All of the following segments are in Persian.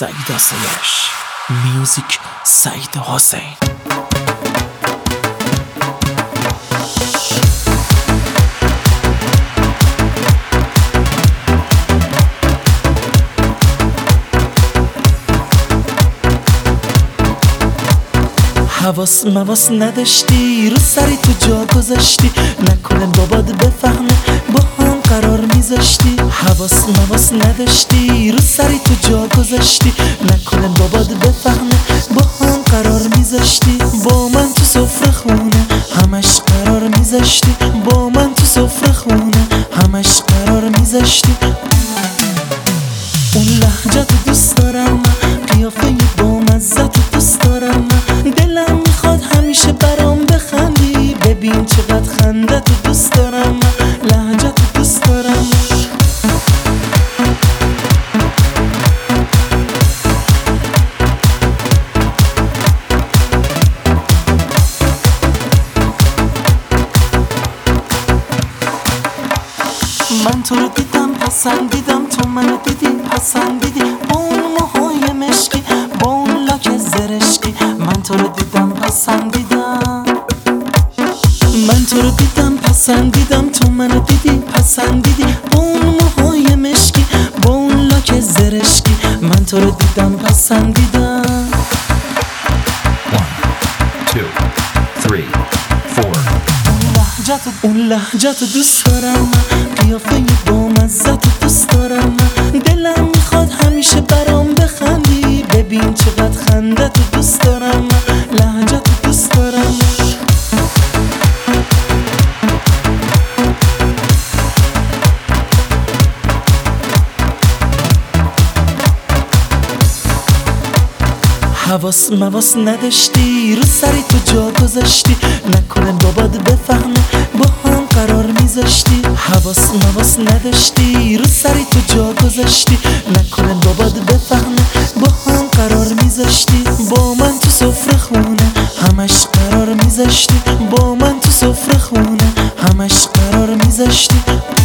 سعید آسایش، میوزیک سعید حسین. حواس مواس نداشتی، رو سری تو جا گذاشتی، نکنه بابات بفهمه با هم قرار میذاشتی. حواس مواس نداشتی، رو سری تو جا گذاشتی، نکنه بابات بفهمه با هم قرار میذاشتی. با من تو سفره خونه همش قرار میذاشتی، با من تو سفره خونه همش قرار میذاشتی. اون لهجت دوست دارم من، قیافه با مزت دوست دارم من، دلم میخواد همیشه برام بخندی، ببین چقدر خندت دوست دارم من، لهجت دوست دارم من. من تو رو دیدم پسندیدم، تو منو دیدی پسندیدی، با اون موهای مشکی با اون لاک زرشکی. من تو رو دیدم پسندیدم، من تو رو دیدم پسندیدم، تو منو دیدی پسندیدی، با اون موهای مشکی با اون لاک زرشکی. من تو رو دیدم پسندیدم. 1 2 3 4 اون لهجت دوست دارم من، قیافه با مزت دوست دارم من، دلم میخواد همیشه برام بخندی، ببین چقدر خندت دوست دارم من، لهجت دوست دارم من. حواس مواس نداشتی، رو سری تو جا گذاشتی، نکنه بابات بفهمه با هم قرار میذاشتی. حواس مواس نداشتی، رو سری تو جا گذاشتی، نکنه بابات بفهمه با هم قرار میذاشتی. با من تو سفره خونه همش قرار میذاشتی، با من تو سفره خونه همش قرار میذاشتی.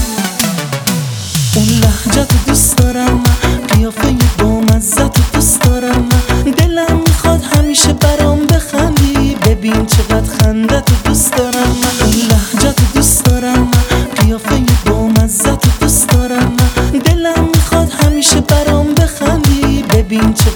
اون لهجت دوست دارم من، قیافه با مزت دوست دارم من، دلم میخواد همیشه برام بخندی، ببین چقدر خندت دوست دارم من. اون لهجت دوست دارم من، قیافه با مزت دوست دارم من، دلم میخواد همیشه برام بخندی، ببین